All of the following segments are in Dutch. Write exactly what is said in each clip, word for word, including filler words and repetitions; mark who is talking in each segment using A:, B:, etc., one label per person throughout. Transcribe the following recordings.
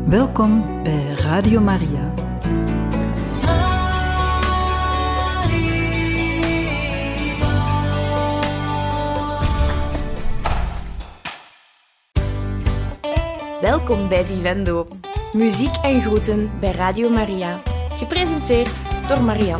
A: Welkom bij Radio Maria.
B: Welkom bij Vivendo. Muziek en groeten bij Radio Maria. Gepresenteerd door Marianne.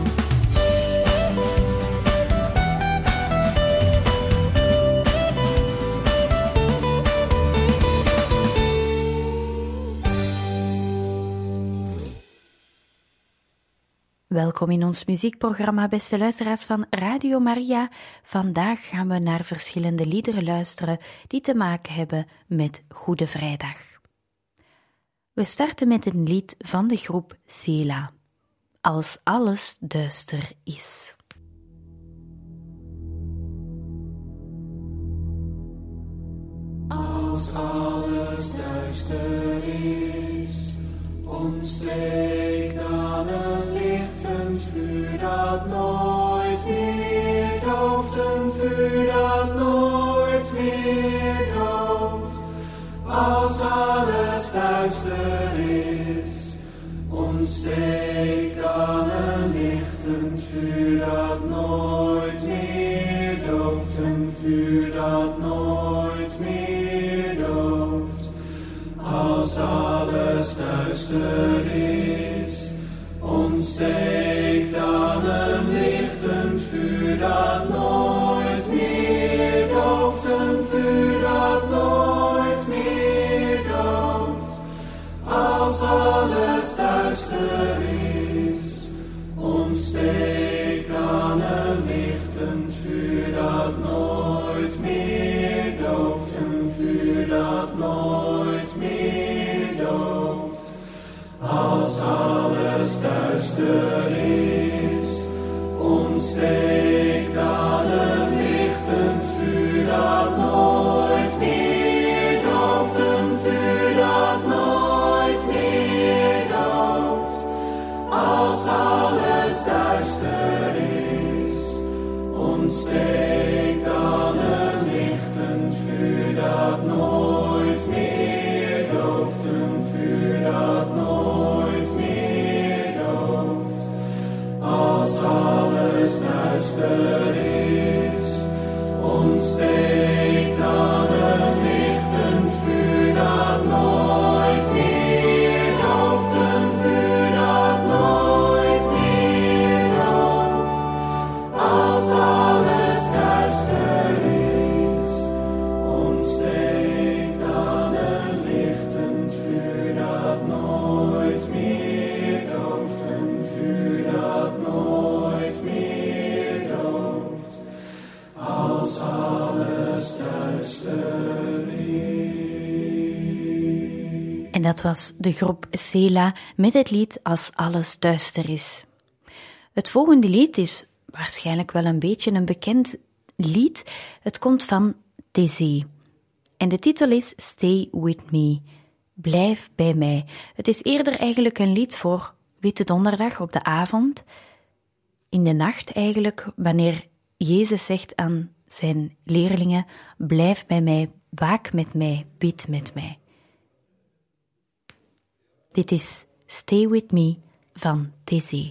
C: Welkom in ons muziekprogramma, beste luisteraars van Radio Maria. Vandaag gaan we naar verschillende liederen luisteren die te maken hebben met Goede Vrijdag. We starten met een lied van de groep Sela, Als alles duister is.
D: Als alles duister is, ontsteek dan een lichtend vuur dat nooit meer dooft, een vuur dat nooit meer dooft. Als alles duister is, ontsteek dan een lichtend vuur dat nooit meer dooft, een vuur dat nooit meer dooft. Als alles duister is, ontsteek dan een lichtend vuur dat nooit meer dooft, een vuur dat nooit meer dooft. Als alles duister is, ontsteek dan een lichtend vuur dat nooit meer dooft, een vuur dat nooit meer dooft. Als alles duister is, ontsteek dan een lichtend vuur dat nooit meer dooft, een vuur dat nooit meer dooft. Als alles duister is, ontsteek dan een lichtend vuur dat nooit meer dooft, een vuur dat nooit meer dooft. Als alles duister is, ontsteek dan een lichtend vuur dat nooit meer dooft, een vuur dat nooit meer dooft. Als alles duister is, ontsteek dan een lichtend vuur dat nooit meer dooft, een vuur dat nooit meer dooft. Als alles duister is.
C: En dat was de groep Sela met het lied Als alles duister is. Het volgende lied is waarschijnlijk wel een beetje een bekend lied. Het komt van Thésée. En de titel is Stay With Me. Blijf bij mij. Het is eerder eigenlijk een lied voor Witte Donderdag op de avond. In de nacht eigenlijk, wanneer Jezus zegt aan zijn leerlingen: blijf bij mij, waak met mij, bid met mij. Dit is Stay With Me van Thésée.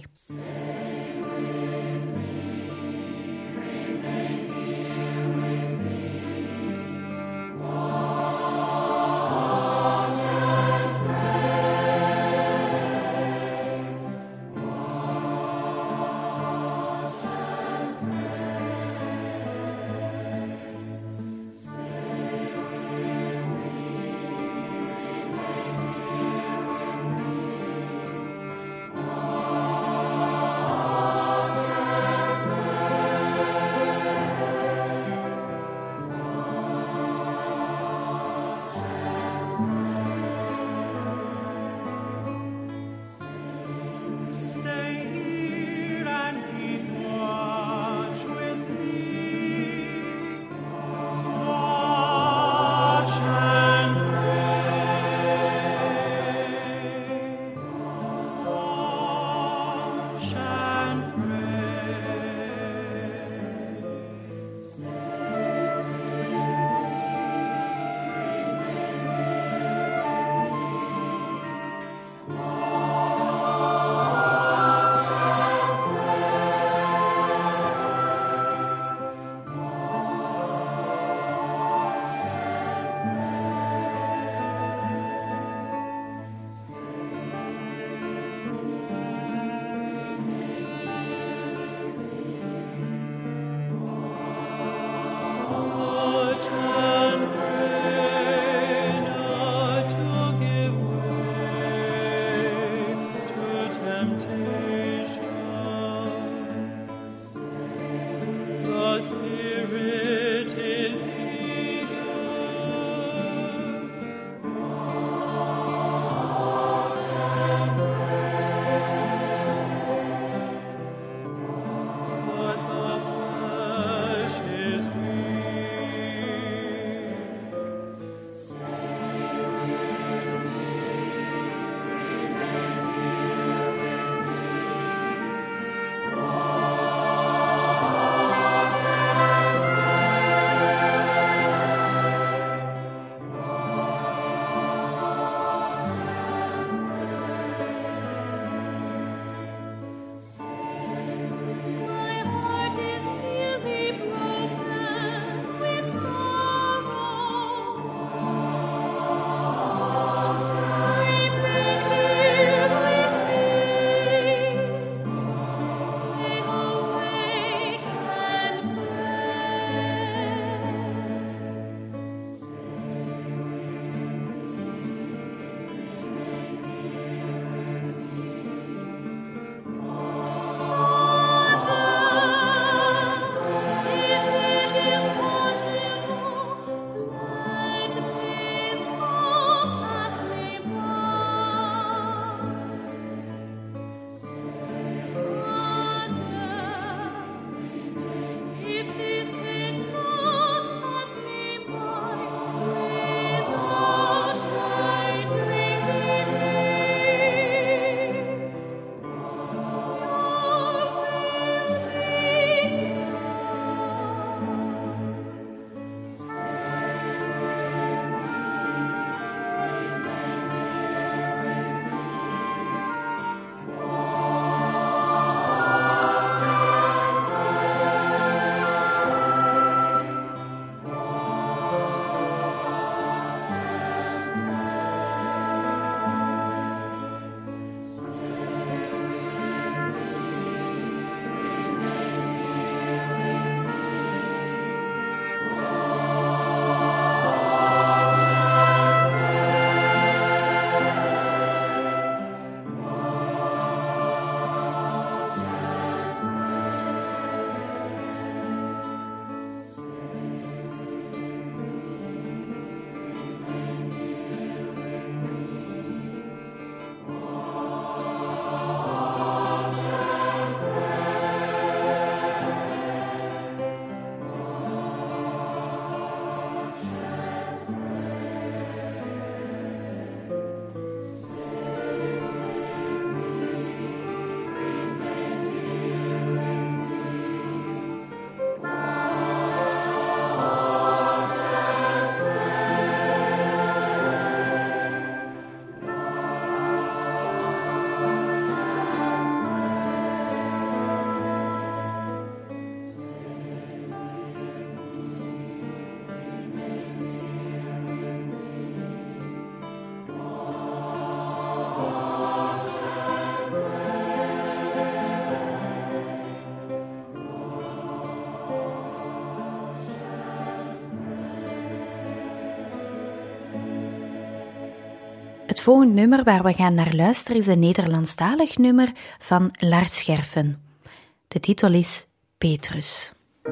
C: volgende nummer waar we gaan naar luisteren is een Nederlandstalig nummer van Lars Scherfen. De titel is Petrus.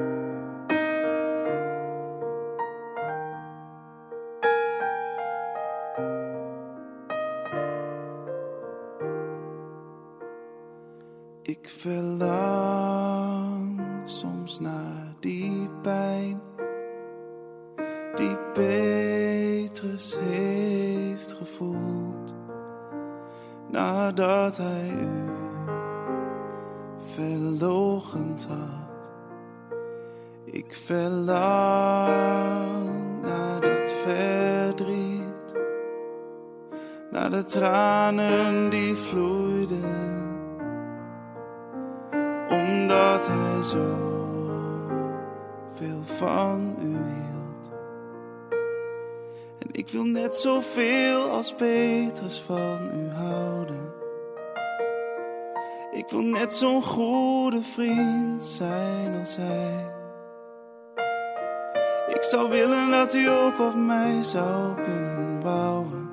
E: Ik verlang soms naar die pijn die Petrus heeft gevoeld nadat hij u verloochend had. Ik verlang naar dat verdriet, naar de tranen die vloeiden, omdat hij zo veel van u hield. En ik wil net zoveel als Petrus van u houden. Ik wil net zo'n goede vriend zijn als hij. Ik zou willen dat u ook op mij zou kunnen bouwen.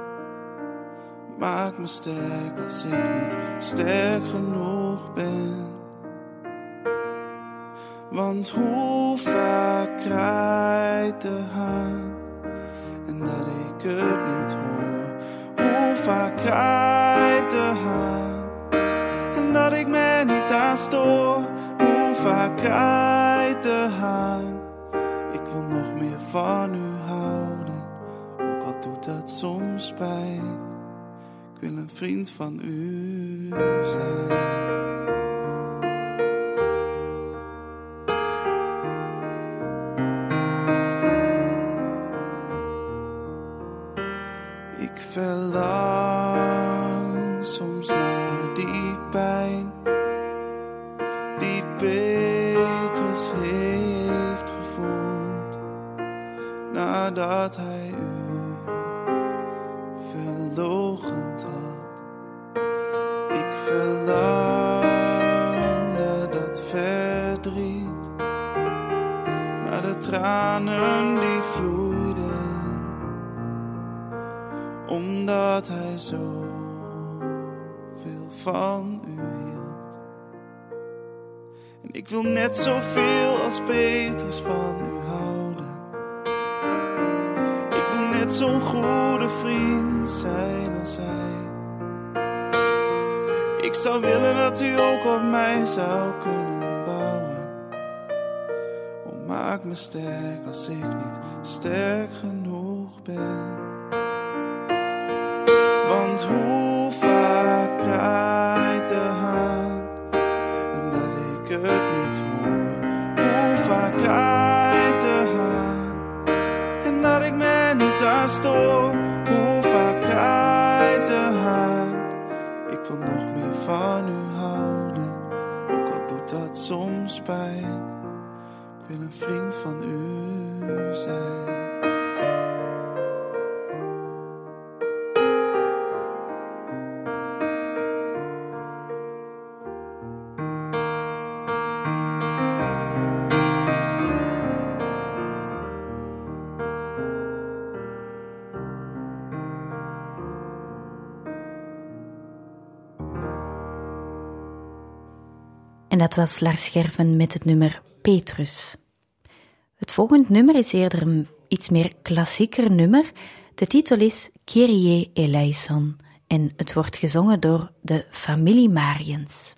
E: Maak me sterk als ik niet sterk genoeg ben. Want hoe vaak kraait de haan en dat ik het niet hoor. Hoe vaak kraait de haan en dat ik me niet aan stoor. Hoe vaak kraait de haan. Ik wil nog meer van u houden, ook al doet dat soms pijn. Ik wil een vriend van u zijn. Ik verlang soms naar die pijn die Petrus heeft gevoeld nadat hij u verloochend had. Ik verlang naar dat verdriet, naar de tranen die vloeiden, omdat hij zo veel van u hield. En ik wil net zoveel als Petrus van u houden. Ik wil net zo'n goede vriend zijn als hij. Ik zou willen dat u ook op mij zou kunnen bouwen. Oh, maak me sterk als ik niet sterk genoeg ben. Want hoe vaak kraait de haan en dat ik het niet hoor. Hoe vaak kraait de haan en dat ik me niet aan stoor. Hoe vaak kraait de haan. Ik wil nog meer van u houden, ook al doet dat soms pijn. Ik wil een vriend van u zijn.
C: En dat was Lars Scherfen met het nummer Petrus. Het volgende nummer is eerder een iets meer klassieker nummer. De titel is Kyrie eleison en het wordt gezongen door de familie Mariens.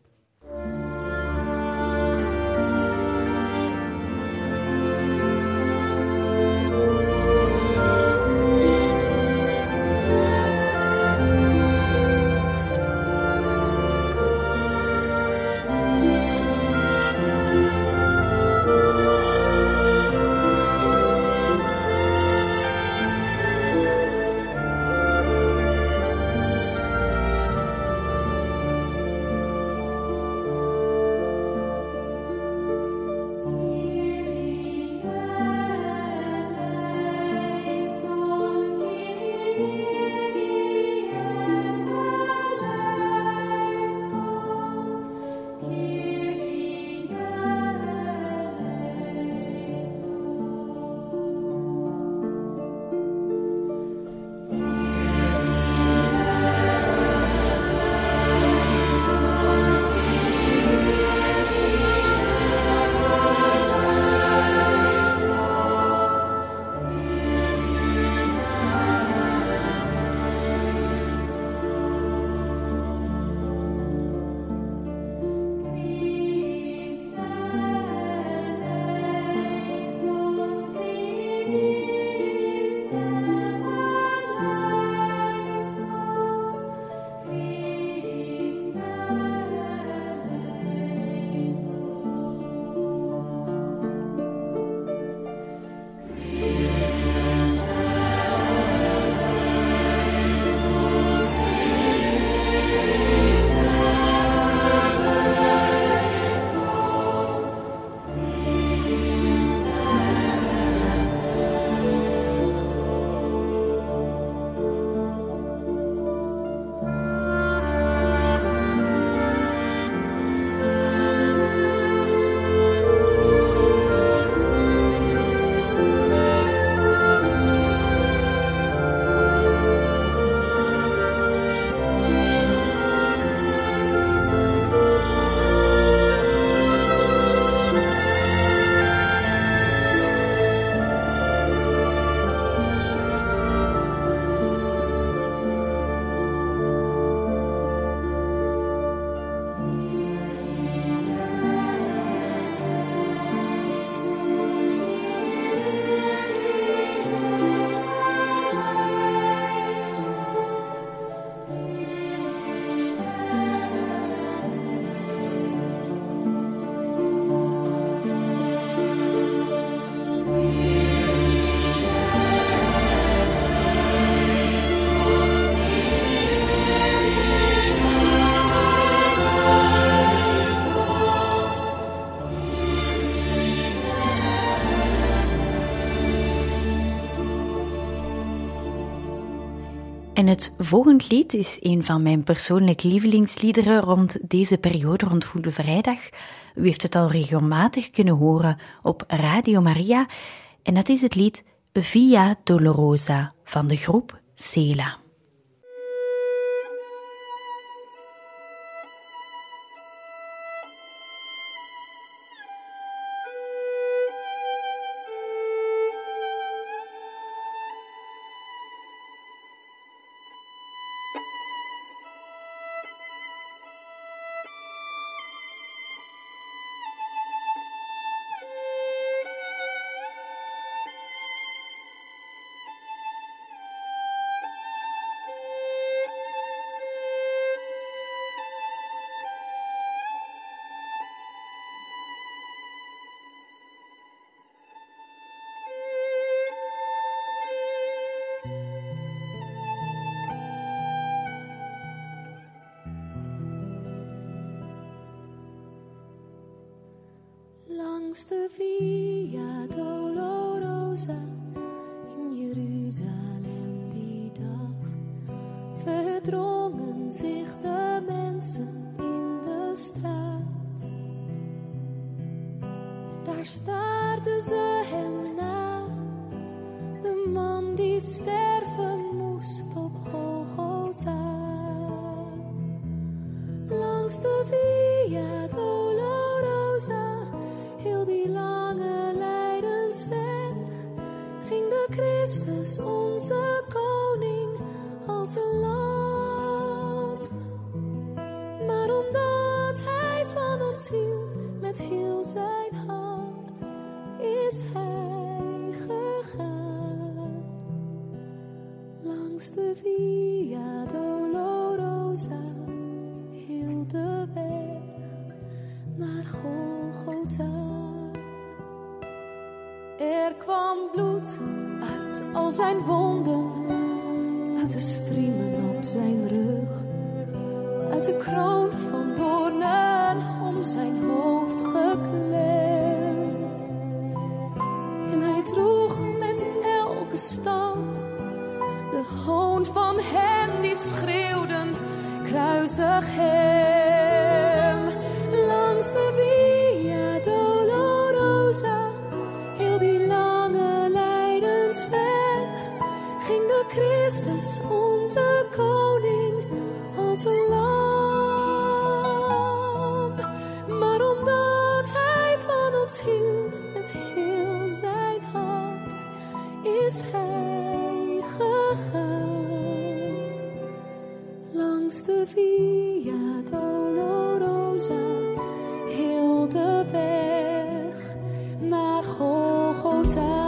C: En het volgende lied is een van mijn persoonlijke lievelingsliederen rond deze periode, rond Goede Vrijdag. U heeft het al regelmatig kunnen horen op Radio Maria. En dat is het lied Via Dolorosa van de groep Sela.
F: Langs de Via Dolorosa in Jeruzalem die dag verdrongen zich de mensen in de straat. Daar staarden ze hem na, de man die sterven moest op Golgotha. Langs de Via Dolorosa, heel die lange lijdensweg, ging de Christus, onze koning, als een lam. Maar omdat hij van ons hield, met heel zijn hart, is hij gegaan. Langs de Via Dolorosa, heel de weg naar Golgotha. Er kwam bloed uit al zijn wonden, uit de striemen op zijn rug, uit de kroon van doornen om zijn hoofd geklemd. En hij droeg met elke stap de hoon van hen die schreeuwden, kruisig hem. Langs de Via Dolorosa, heel die lange lijdensweg, ging de Christus, onze koning, als een lam. Maar omdat hij van ons hield, met heel zijn hart, is hij gegaan. Langs de Via Dolorosa, heel de weg naar Golgotha.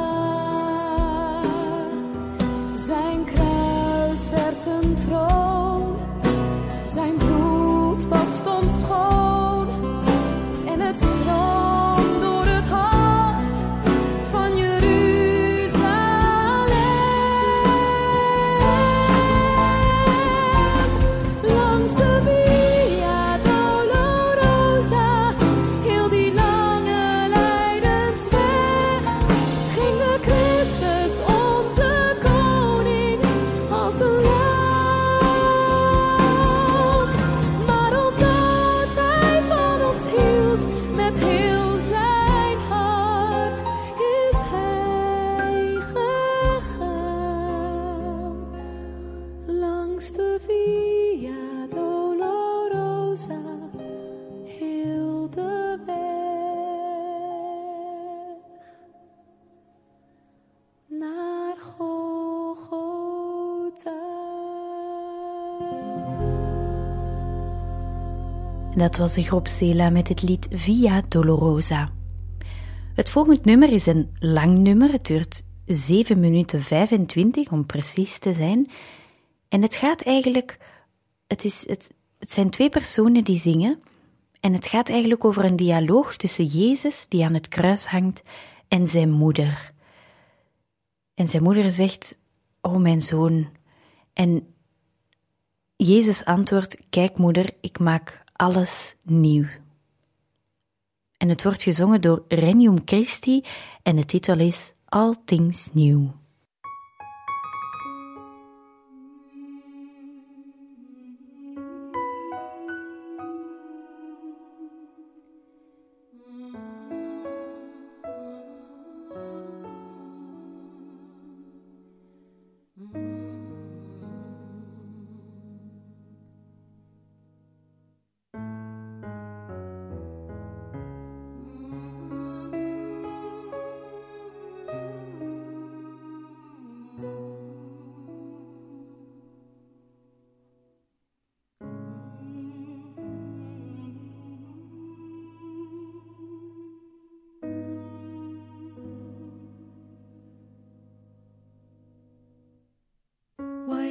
F: Zijn kruis werd een troon, zijn bloed was ontschoon, en het stroom door het hart van Jeruzalem. Langs de Via Dolorosa, heel die lange lijdensweg, ging de Christus, onze koning, als een lam. Maar omdat hij van ons hield, met heel zijn hart, is hij gegaan. Langs de Via Dolorosa, heel de weg naar Golgotha.
C: Dat was de groep Sela met het lied Via Dolorosa. Het volgende nummer is een lang nummer. Het duurt zeven minuten vijfentwintig om precies te zijn. En het gaat eigenlijk... Het, is, het, het zijn twee personen die zingen. En het gaat eigenlijk over een dialoog tussen Jezus, die aan het kruis hangt, en zijn moeder. En zijn moeder zegt, oh mijn zoon. En Jezus antwoordt, kijk moeder, ik maak alles nieuw. En het wordt gezongen door Regnum Christi en de titel is All Things New.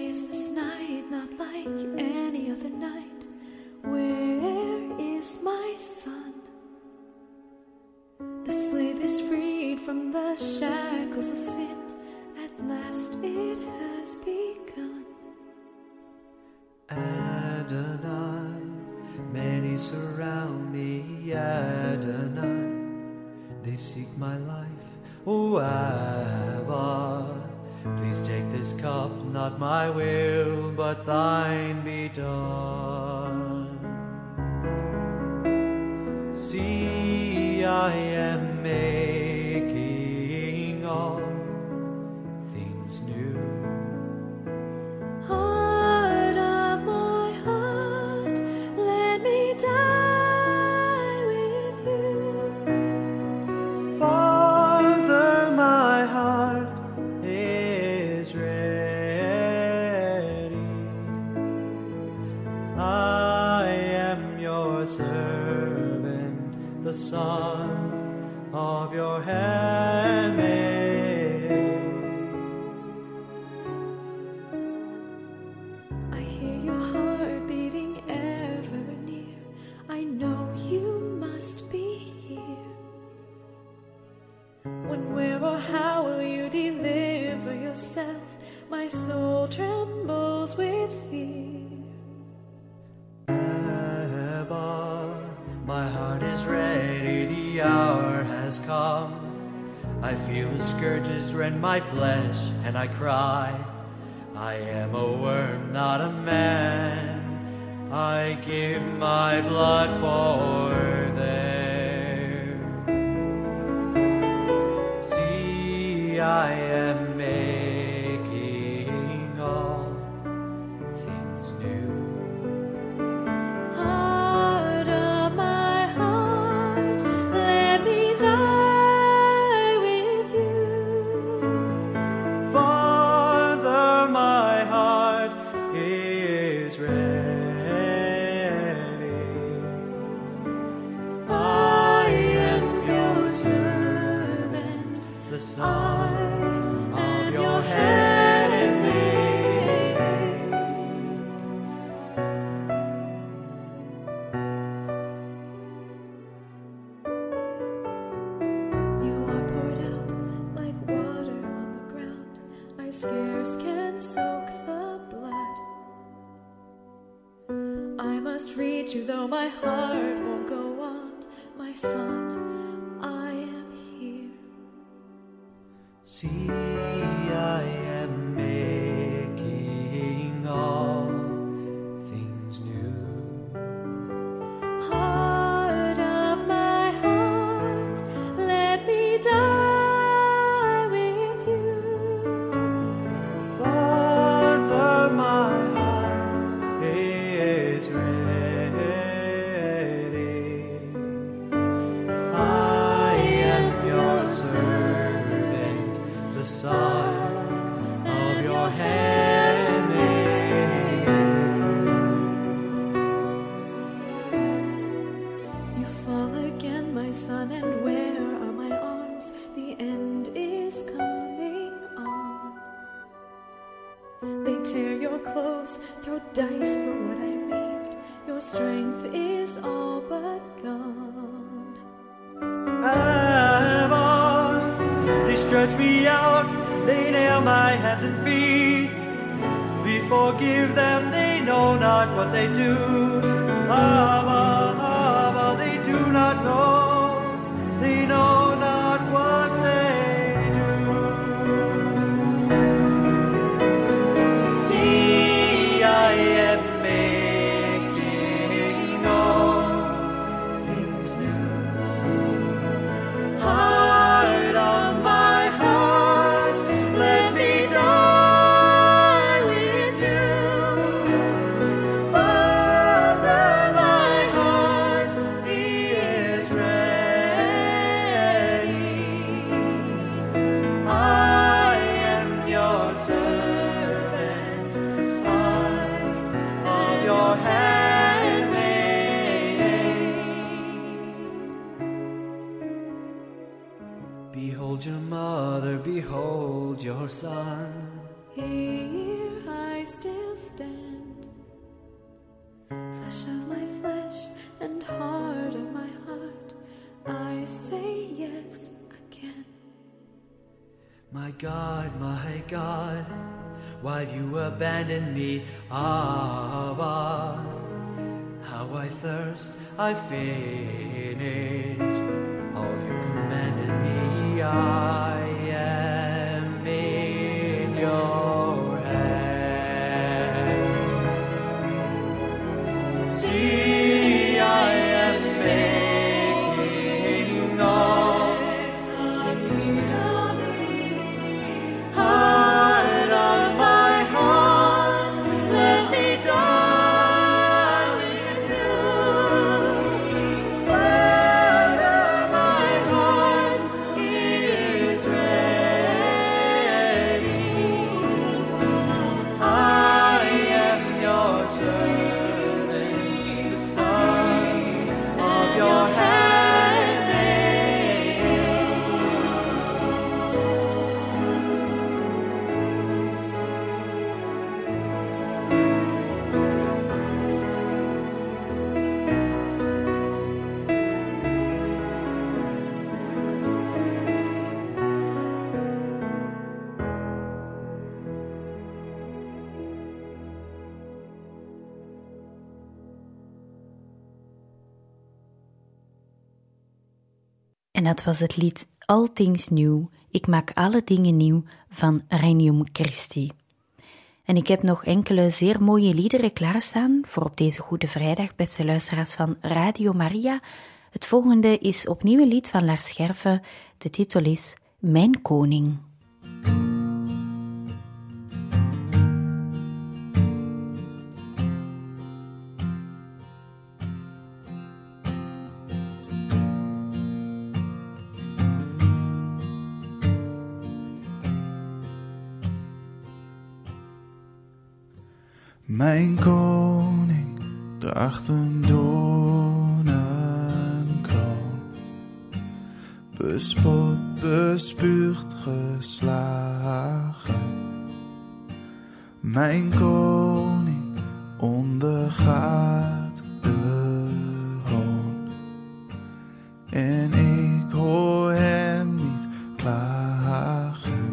F: is this night not like any other night? Where is my son? The slave is freed from the shackles of sin. At last it has begun.
G: Adonai, many surround me, Adonai, they seek my life. O Abba, please take this cup, not my will, but thine be done. See, I am making all things new.
F: Heart of my heart, let me die with you.
G: Father, my heart is ready. I am your servant, the son of your handmaid.
F: I hear your heart beating ever near. I know you must be here. When, where, or how will you deliver yourself? My soul trembles with fear.
G: Abba, my heart is ready, the hour has come. I feel the scourges rend my flesh, and I cry, I am a worm, not a man. I give my blood for them. See, I am making all things new.
F: Heart of my heart, let me die with you.
G: Father, my heart is ready.
F: I am your servant,
G: The
F: I
G: son
F: am
G: of
F: your
G: your
F: handmaid. You are poured out like water on the ground. I scarce can soak the blood. I must reach you though my heart won't go on. My son, I am here.
G: See, I am making all things new.
F: Heart of my heart, let me die with you.
G: Father, my heart is ready. I am your servant, the son of your handmaid.
F: You fall again, my son, and where are my arms? The end is coming on. They tear your clothes, throw dice for what I weaved. Your strength is all but gone.
G: Abba, they stretch me out, they nail my hands and feet. Please forgive them, they know not what they do. Abba, Abba, they do not know, they know not what they do. See, I am making all things new. Heart of my heart, let me die with you. Father, my heart is ready. I am your servant, son of your handmaid. Behold your mother, behold your son.
F: Here I stand. flesh of my flesh and heart of my heart, I say yes again.
G: My God, my God, why have you abandoned me? Abba, how I thirst, I finish. All you commanded me, I am in your hand. See, I am making all things new. Heart of my heart, let me die with you. Father, my heart is ready. I am your servant, the son of your handmaid.
C: En dat was het lied All Things New, ik maak alle dingen nieuw van Regnum Christi. En ik heb nog enkele zeer mooie liederen klaarstaan voor op deze Goede Vrijdag, beste luisteraars van Radio Maria. Het volgende is opnieuw een lied van Lars Scherfen. De titel is Mijn Koning.
E: Mijn koning draagt een doornenkroon, bespot, bespuugd, geslagen. Mijn koning ondergaat de hoon, en ik hoor hem niet klagen.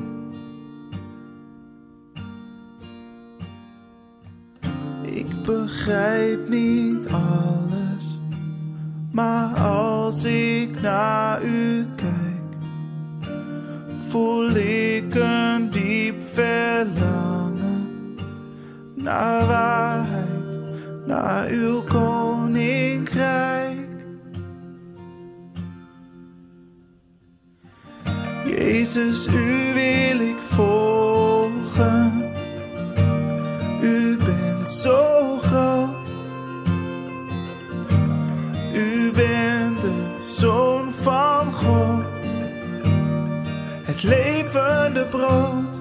E: Ik begrijp niet alles, maar als ik naar u kijk, voel ik een diep verlangen naar waarheid, naar uw koninkrijk. Jezus, u wil ik volgen. U bent zo groot. U bent de Zoon van God, het levende brood.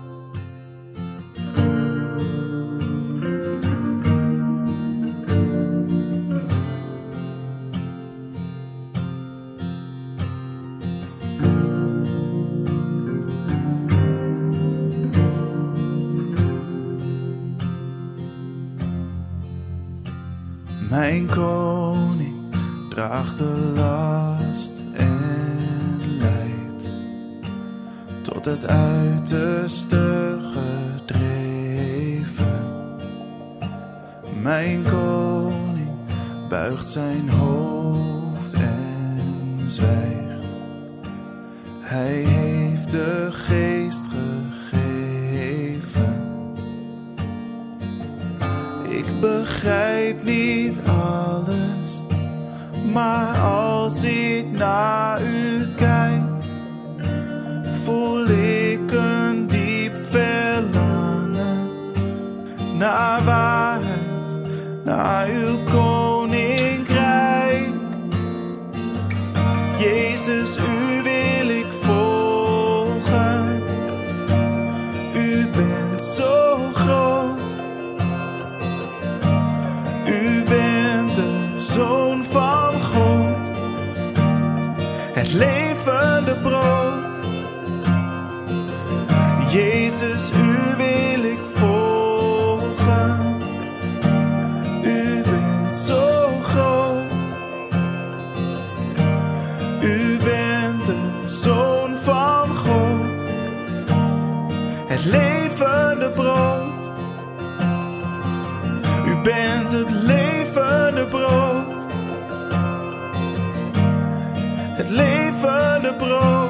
E: Mijn koning draagt de last en lijdt, tot het uiterste gedreven. Mijn koning buigt zijn hoofd en zwijgt. Hij heeft de geest gegeven. Ik begrijp niet alles, maar als ik naar u kijk, voel ik een diep verlangen naar waarheid, naar uw koninkrijk. Jezus, u wil ik volgen. U bent zo groot. U bent de Zoon van God, het levende brood. Jezus, u wil ik volgen. U bent het levende brood. U bent het levende brood. Het levende brood.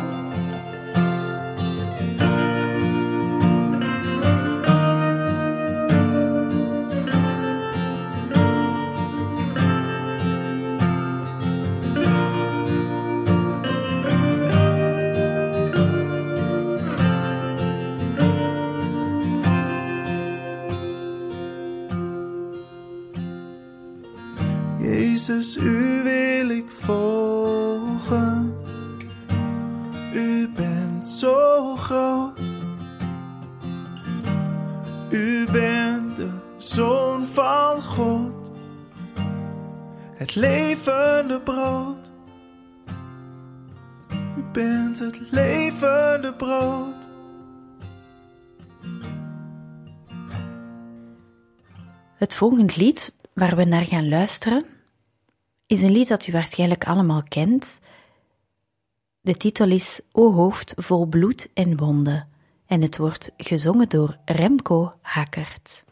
E: Jezus, u wil ik volgen. U bent zo groot. U bent de Zoon van God. Het levende brood. U bent het levende brood.
C: Het volgende lied waar we naar gaan luisteren is een lied dat u waarschijnlijk allemaal kent. De titel is O hoofd vol bloed en wonden en het wordt gezongen door Remco Hackert.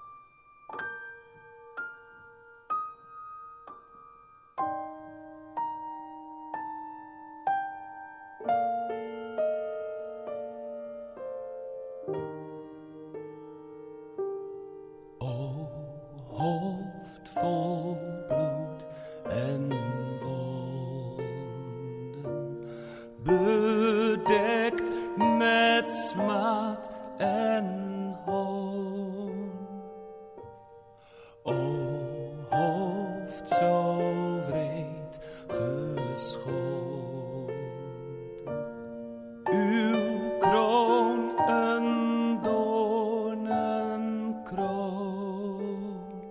H: O hoofd vol bloed en wonden, bedekt met smaad en hoon. O hoofd zo wreed geschonden, uw kroon een doornenkroon.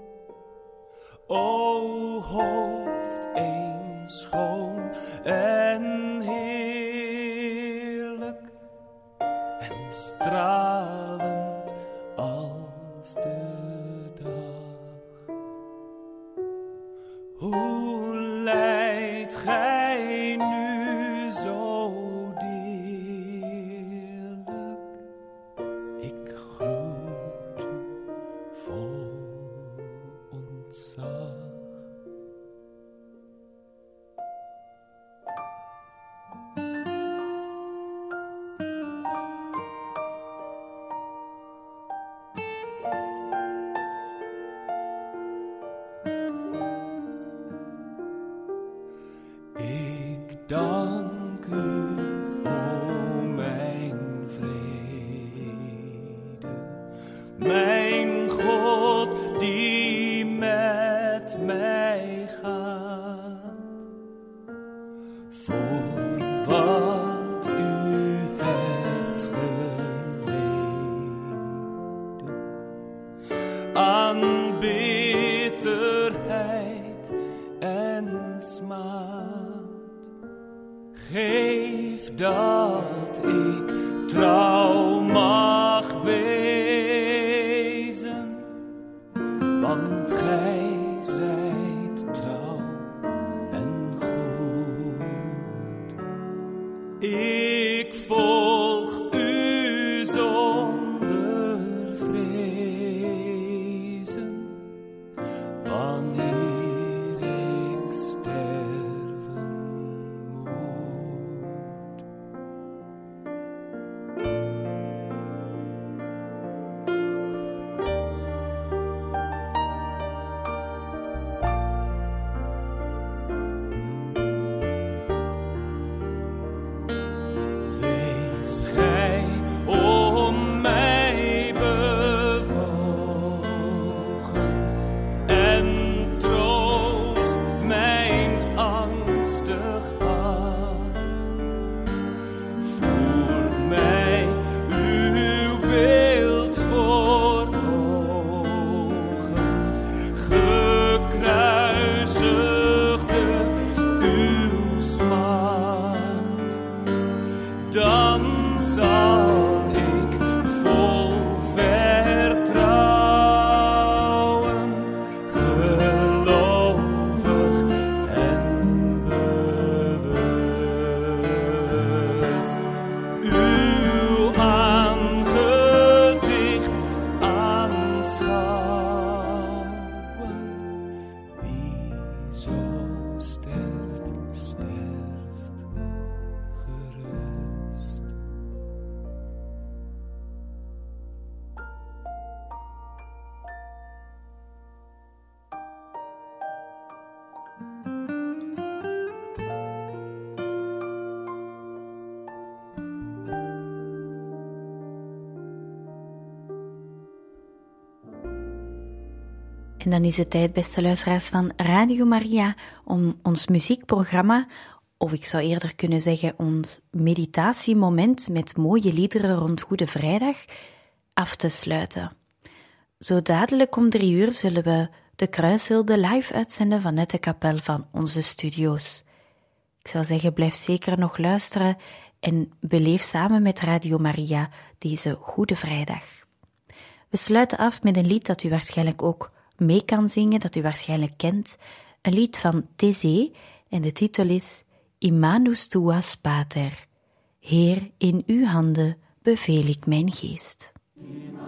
H: O hoofd eens schoon en heerlijk en stralend als de dag. Hoe lijdt gij nu zo deerlijk? Ik groet u vol ontzag. Ik dank u, o mijn vrede, mijn God die met mij gaat, voor wat u hebt geleden aan bitterheid en smaad. Geef dat ik trouw mag wezen, want gij zijt trouw en goed. Ik volg u zonder vrezen, wanneer ik sterven moet.
C: En dan is het tijd, beste luisteraars van Radio Maria, om ons muziekprogramma, of ik zou eerder kunnen zeggen ons meditatiemoment met mooie liederen rond Goede Vrijdag, af te sluiten. Zo dadelijk om drie uur zullen we de Kruishulde live uitzenden vanuit de kapel van onze studio's. Ik zou zeggen, blijf zeker nog luisteren en beleef samen met Radio Maria deze Goede Vrijdag. We sluiten af met een lied dat u waarschijnlijk ook mee kan zingen, dat u waarschijnlijk kent. Een lied van Thésée en de titel is In manus tuas pater. Heer, in uw handen beveel ik mijn geest.
D: In